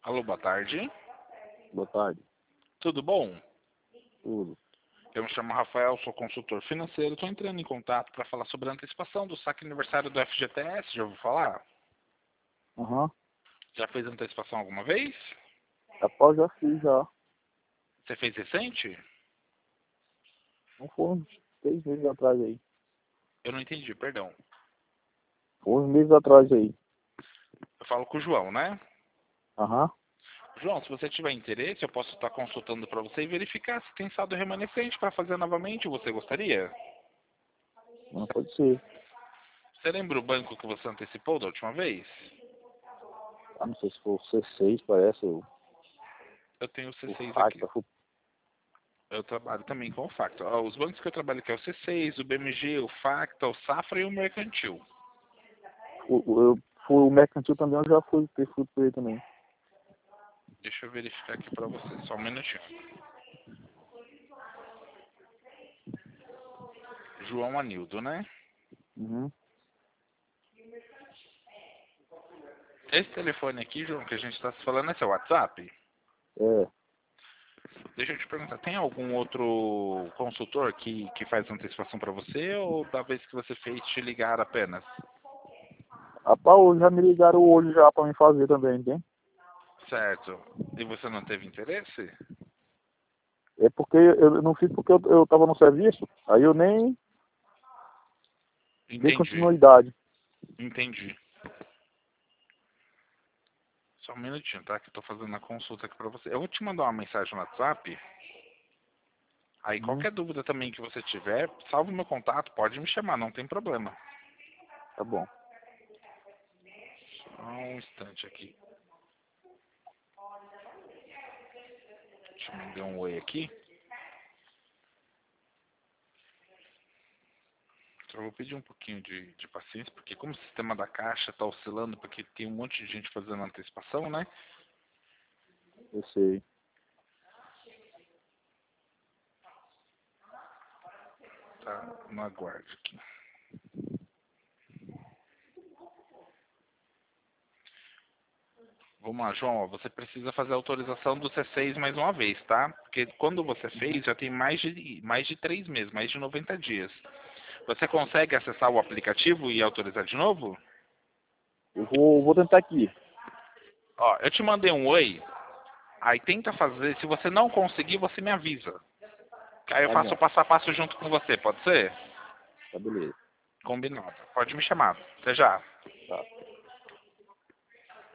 Alô, boa tarde. Boa tarde. Tudo bom? Tudo. Eu me chamo Rafael, sou consultor financeiro. Estou entrando em contato para falar sobre a antecipação do saque aniversário do FGTS. Já ouviu falar? Aham. Já fez antecipação alguma vez? Rapaz, já fiz já. Você fez recente? Não foi uns 6 meses atrás aí. Eu não entendi, perdão. Foi uns meses atrás aí. Eu falo com o João, né? Aham. João, se você tiver interesse, eu posso estar consultando para você e verificar se tem saldo remanescente para fazer novamente. Você gostaria? Não pode ser. Você lembra o banco que você antecipou da última vez? Ah, não sei se foi o C6, parece. Eu tenho o O C6 aqui. Facta. Eu trabalho também com o Facto. Os bancos que eu trabalho aqui é o C6, o BMG, o Facta, o Safra e o Mercantil. O Mercantil também eu já fui, fui por ele também. Deixa eu verificar aqui para você, só um minutinho. João Anildo, né? Uhum. Esse telefone aqui, João, que a gente está se falando, é seu WhatsApp? É. Deixa eu te perguntar, tem algum outro consultor que faz antecipação para você ou da vez que você fez te ligar apenas? Rapaz, hoje já me ligaram hoje já pra me fazer também, tem? Certo. E você não teve interesse? É porque eu não fiz porque eu tava no serviço, aí eu nem dei Entendi, continuidade. entendi. Só um minutinho, tá? Que eu tô fazendo a consulta aqui pra você. Eu vou te mandar uma mensagem no WhatsApp. Aí Uhum. qualquer dúvida também que você tiver, salve meu contato, pode me chamar, não tem problema. Tá bom. Só um instante aqui. Deixa eu me dar um oi aqui. Só vou pedir um pouquinho de paciência, porque como o sistema da caixa tá oscilando, porque tem um monte de gente fazendo antecipação, né? Eu sei. Tá no aguardo aqui. Vamos lá, João, ó, você precisa fazer a autorização do C6 mais uma vez, tá? Porque quando você fez, já tem mais de 3 meses, mais de 90 dias. Você consegue acessar o aplicativo e autorizar de novo? Eu vou tentar aqui. Ó, eu te mandei um oi, aí tenta fazer, se você não conseguir, você me avisa. Que aí eu Tá faço o bom. passo a passo junto com você, pode ser? Tá beleza. Combinado. Pode me chamar. Até já. Tá.